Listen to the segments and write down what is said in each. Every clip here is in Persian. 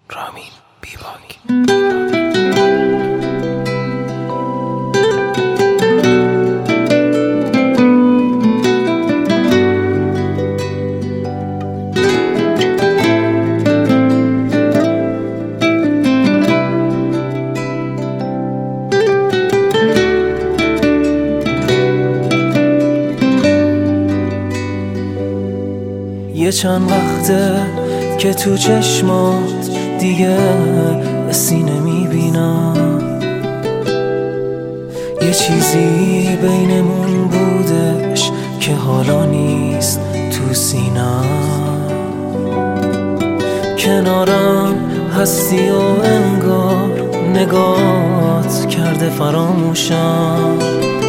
رامین بیباک. یه چند وقته که تو چشمات دیگه حسی نمیبینم، یه چیزی بینمون بودش که حالا نیست تو سینم. کنارم هستی و انگار نگات کرده فراموشم،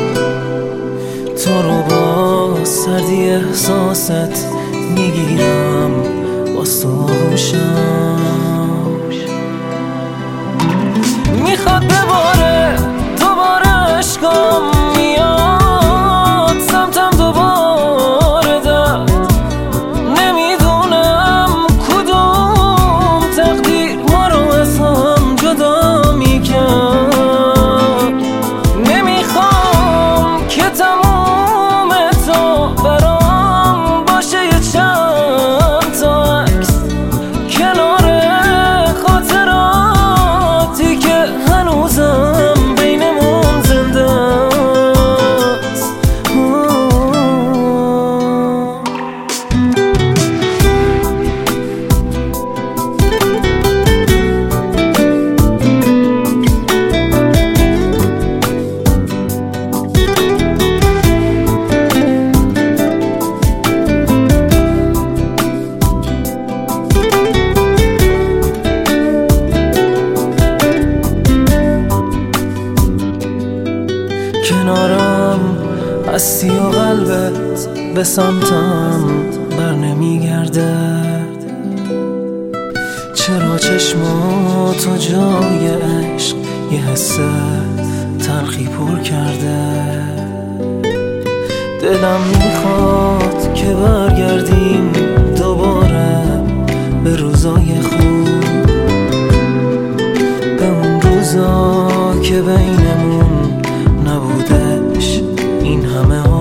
تو رو با سردی احساست میگیرم باز تو آغوشم. میخواد بباره دوباره عشقم میاد سمتم دوباره درد، نمیدونم کدوم تقدیر ما رو از هم جدا میکرد. نمیخوام که تموم تو برام باشه یه چند تا عکس کنار خاطراتی که هنوزم بینمون زنده است. کنارم هستی و قلبت به سمتم بر نمیگرده، چرا چشماتو جای عشق یه حس تلخی پر کرده. دلم میخواد که برگردیم دوباره به روزای خوب، به اون روزا که بینمون نبودش این همه